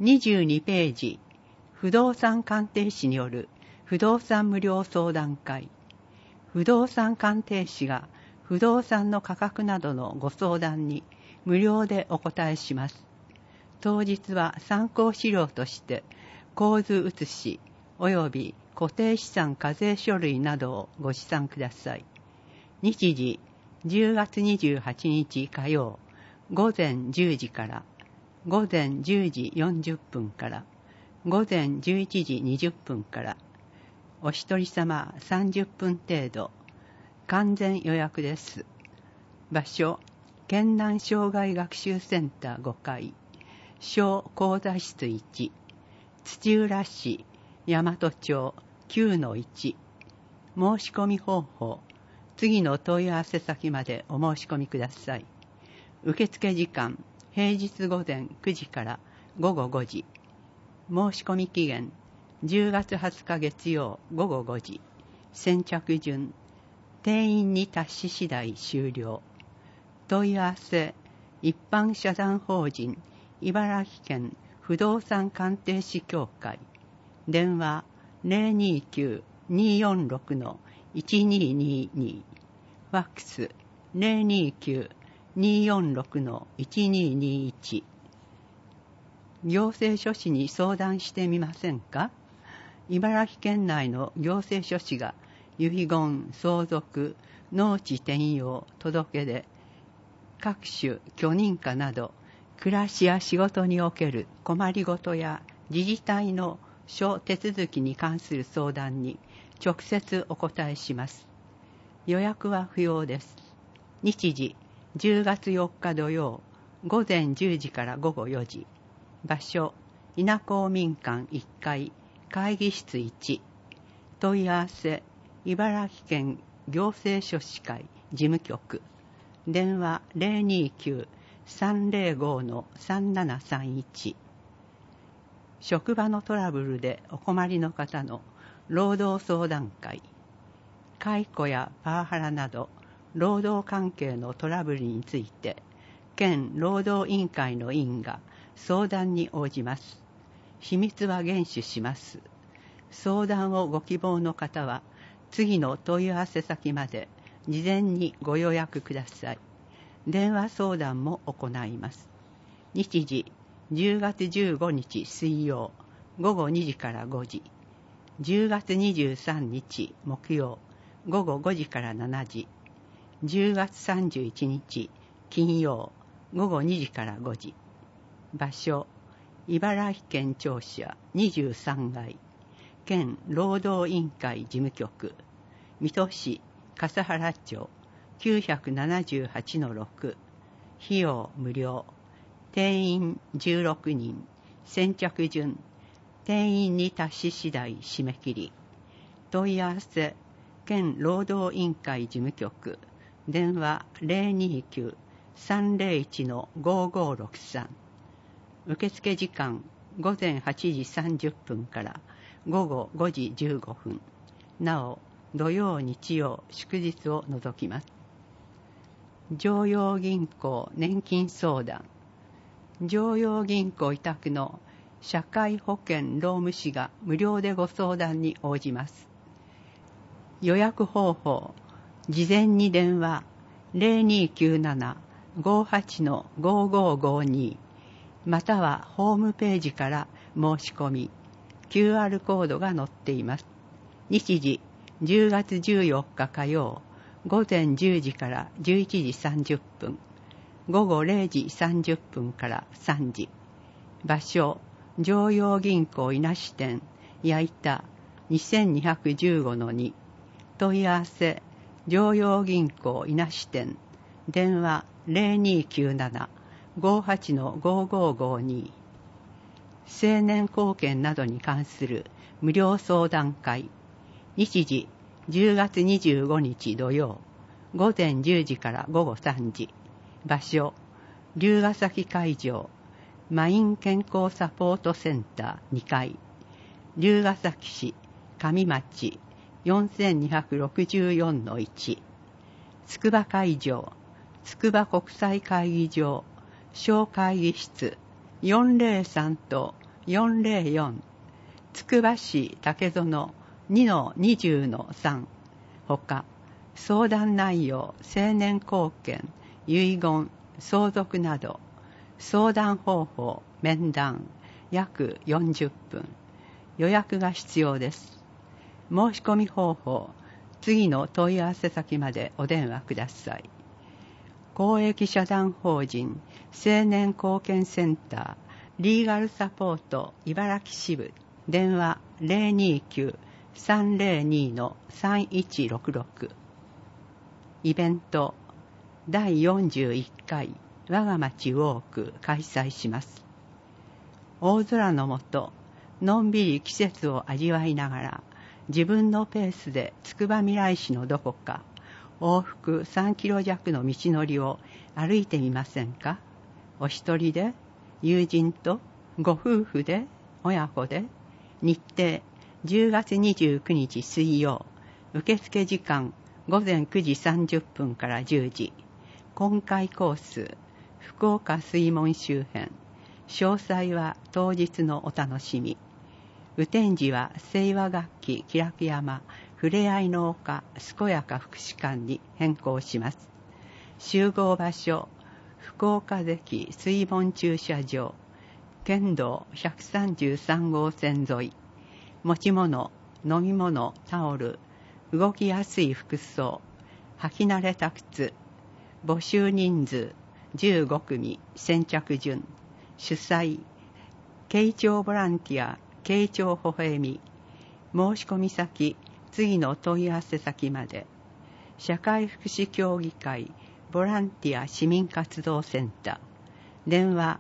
22ページ、不動産鑑定士による不動産無料相談会。不動産鑑定士が不動産の価格などのご相談に無料でお答えします。当日は参考資料として構図写し及び固定資産課税書類などをご持参ください。日時10月28日火曜午前10時から午前10時40分から午前11時20分からお一人様30分程度完全予約です。場所県南障害学習センター5階小講座室1土浦市大和町 9-1 申し込み方法次の問い合わせ先までお申し込みください。受付時間平日午前9時から午後5時申し込み期限10月20日月曜午後5時先着順定員に達し次第終了。問い合わせ一般社団法人茨城県不動産鑑定士協会電話 029-246-1222 ファックス 029-246-1221 行政書士に相談してみませんか？茨城県内の行政書士が遺言、相続、農地転用、届け出、各種許認可など暮らしや仕事における困りごとや自治体の諸手続きに関する相談に直接お答えします。予約は不要です。日時10月4日土曜午前10時から午後4時場所稲公民館1階会議室1問い合わせ茨城県行政書士会事務局電話 029-305-3731 職場のトラブルでお困りの方の労働相談会解雇やパワハラなど労働関係のトラブルについて県労働委員会の委員が相談に応じます。秘密は厳守します。相談をご希望の方は次の問い合わせ先まで事前にご予約ください。電話相談も行います。日時10月15日水曜午後2時から5時10月23日木曜午後5時から7時10月31日金曜午後2時から5時場所茨城県庁舎23階県労働委員会事務局水戸市笠原町 978-6 費用無料定員16人先着順定員に達し次第締め切り問い合わせ県労働委員会事務局電話 029-301-5563 受付時間午前8時30分から午後5時15分なお土曜日曜祝日を除きます。常陽銀行年金相談常陽銀行委託の社会保険労務士が無料でご相談に応じます。予約方法事前に電話 0297-58-5552 またはホームページから申し込み QR コードが載っています。日時10月14日火曜午前10時から11時30分午後0時30分から3時場所常陽銀行伊那支店矢板 2215-2 問い合わせ常陽銀行伊那支店電話 0297-58-5552 青年貢献などに関する無料相談会日時10月25日土曜午前10時から午後3時場所龍ヶ崎会場マイン健康サポートセンター2階龍ヶ崎市上町 4264-1 筑波会場筑波国際会議場小会議室403と 404つくば市竹園 2-20-3 ほか、相談内容、成年後見、遺言、相続など、相談方法、面談、約40分。予約が必要です。申し込み方法、次の問い合わせ先までお電話ください。公益社団法人青年貢献センターリーガルサポート茨城支部電話 029-302-3166 イベント第41回我が町ウォーク開催します。大空の下、のんびり季節を味わいながら自分のペースでつくばみらい市のどこか往復3キロ弱の道のりを歩いてみませんか？お一人で、友人と、ご夫婦で、親子で。日程10月29日水曜。受付時間午前9時30分から10時。今回コース福岡水門周辺。詳細は当日のお楽しみ。雨天時は清和楽器喜楽山ふれあいの丘健やか福祉館に変更します。集合場所福岡関水門駐車場県道133号線沿い。持ち物飲み物タオル動きやすい服装履き慣れた靴。募集人数15組先着順。主催慶長ボランティア慶長ほほえみ。申し込み先次の問い合わせ先まで。社会福祉協議会ボランティア市民活動センター電話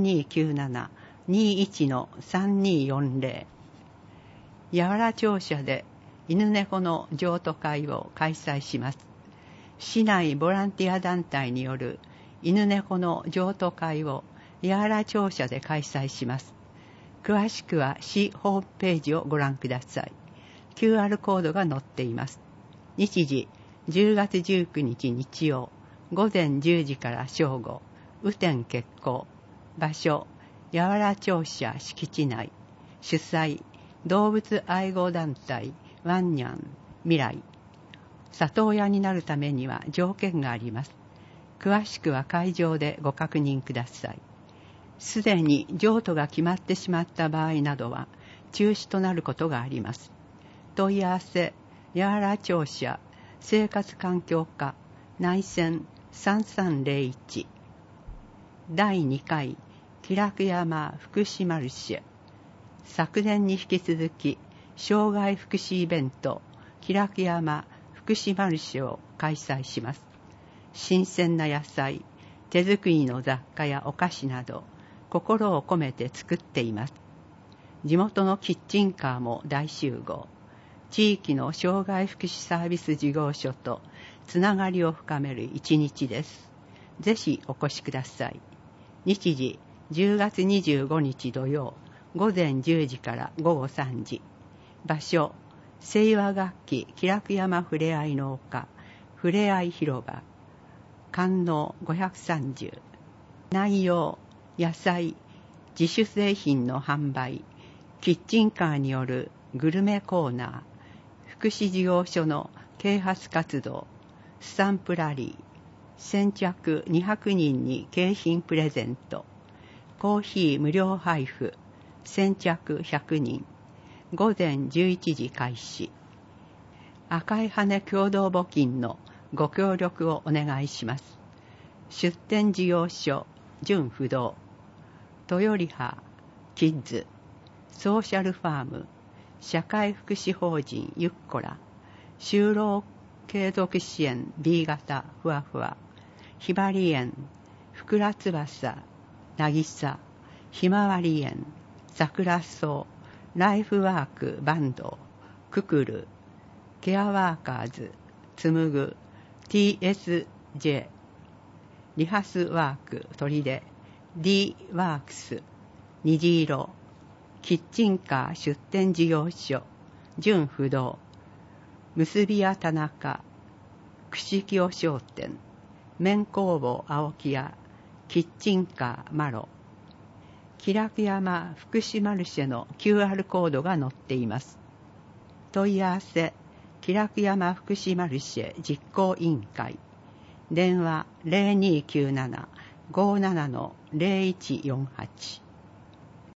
0297-21-3240 八原庁舎で犬猫の譲渡会を開催します。市内ボランティア団体による犬猫の譲渡会を八原庁舎で開催します。詳しくは市ホームページをご覧ください。QR コードが載っています。日時10月19日日曜午前10時から正午。雨天決行。場所八原庁舎敷地内。主催動物愛護団体ワンニャン未来。里親になるためには条件があります。詳しくは会場でご確認ください。すでに譲渡が決まってしまった場合などは中止となることがあります。問い合わせ八原庁舎生活環境課内線3301。第2回喜楽山福祉マルシェ。昨年に引き続き障害福祉イベント喜楽山福祉マルシェを開催します。新鮮な野菜、手作りの雑貨やお菓子など心を込めて作っています。地元のキッチンカーも大集合。地域の障害福祉サービス事業所とつながりを深める一日です。ぜひお越しください。日時10月25日土曜午前10時から午後3時。場所清和楽器喜楽山ふれあいの丘ふれあい広場観音530。内容野菜自主製品の販売キッチンカーによるグルメコーナー福祉事業所の啓発活動スタンプラリー先着200人に景品プレゼントコーヒー無料配布先着100人午前11時開始。赤い羽共同募金のご協力をお願いします。出店事業所純不動豊リハキッズソーシャルファーム社会福祉法人ゆっこら就労継続支援 B 型ふわふわひばり園ふくら翼なぎさひまわり園桜草ライフワークバンドククルケアワーカーズつむぐ TSJ リハスワーク鳥で D ワークス虹色キッチンカー出店事業所純不動結び屋田中串清商店麺工房青木屋キッチンカーマロ気楽山福祉マルシェの QR コードが載っています。問い合わせ気楽山福祉マルシェ実行委員会、電話 0297-57-0148